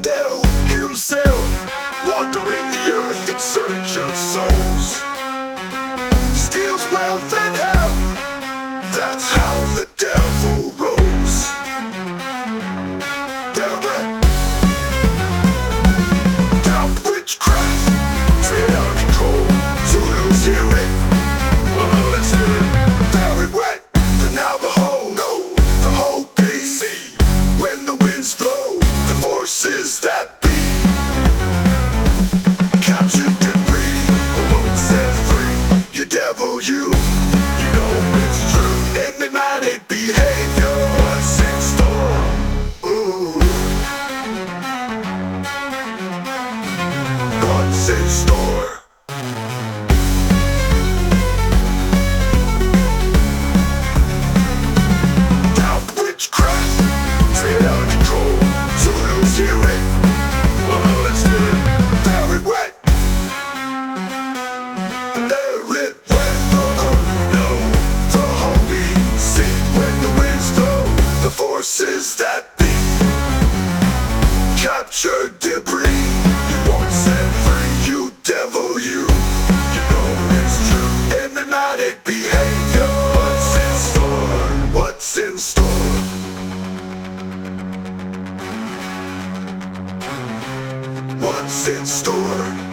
devil himself, wandering the earth in search of souls. Steals wealth and health, that's how the devil rolls. Devil, down witchcraft, straight out of control, to lose hearing. Very wet, the Navajo know the whole BC. When the winds blow, the forces that be captured debris, won't set free. You devil, you know it's true. Enigmatic behavior, what's in store? Ooh, what's in store? Forces that be captured debris, you won't set free. You devil, you know it's true. Enigmatic behavior, what's in store? What's in store? What's in store?